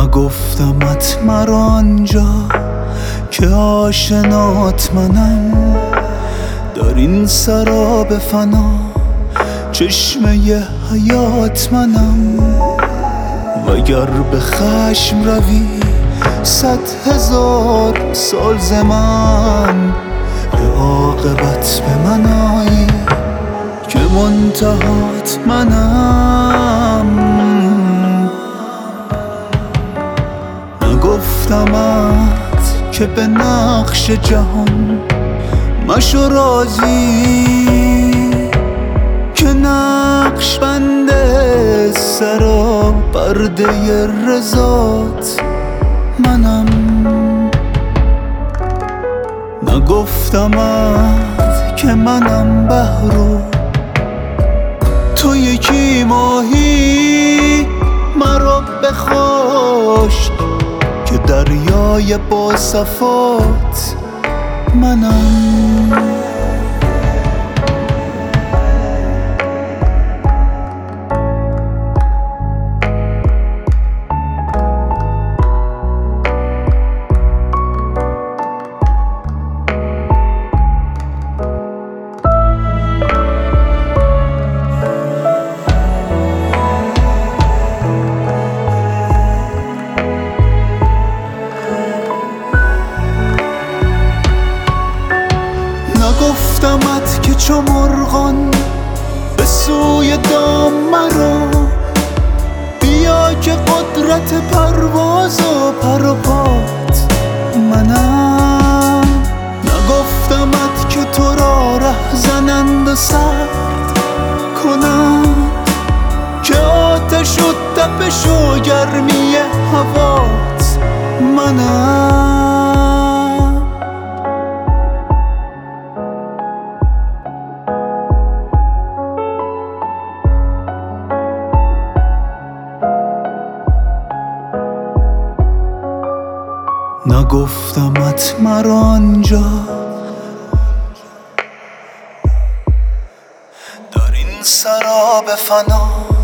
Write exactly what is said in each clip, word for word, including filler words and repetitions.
نگفتمت مرا آنجا که آشنات منم، در این سراب فنا چشمه حیات منم. وگر به خشم روی صد هزار سال ز من، به عاقبت به من آیی که منتهات منم. نگفتمت که به نقش جهان مشو راضی، که نقش بنده سرا پرده رضات منم. نگفتمت که منم بحر و تو یکی ماهی، مرا بخشت که دریای با صفات منم. نگفتمت که چو مرغان به سوی دام مرو، بیا که قدرت پرواز و پر و پات منم. نگفتمت که تو را ره زنند و سرد کنند، که آتش و تپش و گرمی هوات منم. نگفتمت مرا آنجا در این سراب فنا،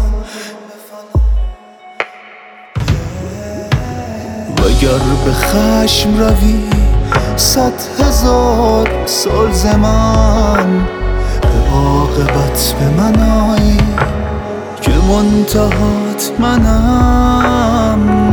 وگر به خشم روی صد هزار سال ز من، به عاقبت به من آیی که منتهات منم.